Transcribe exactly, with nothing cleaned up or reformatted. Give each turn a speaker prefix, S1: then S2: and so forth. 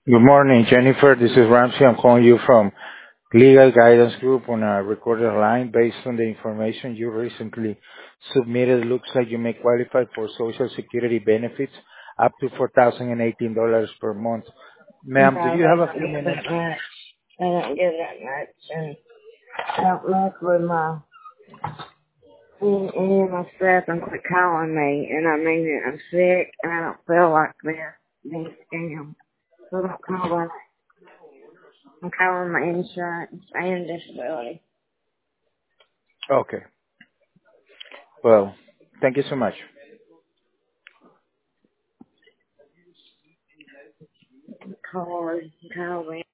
S1: Good morning, Jennifer. This is Ramsey. I'm calling you from Legal Guidance Group on a recorded line. Based on the information you recently submitted, looks like you may qualify for Social Security benefits up to four thousand eighteen dollars per month.
S2: No,
S1: Ma'am, do you
S2: they
S1: have a
S2: don't
S1: few
S2: give
S1: minutes?
S2: that much. They don't give that much, and I don't mess with my any, any of my stuff and quit calling me. And I mean it. I'm sick, and I don't feel like this being scammed. So don't call me. I'm calling my insurance and disability.
S1: Okay. Well, thank you so much.
S2: Call, call me.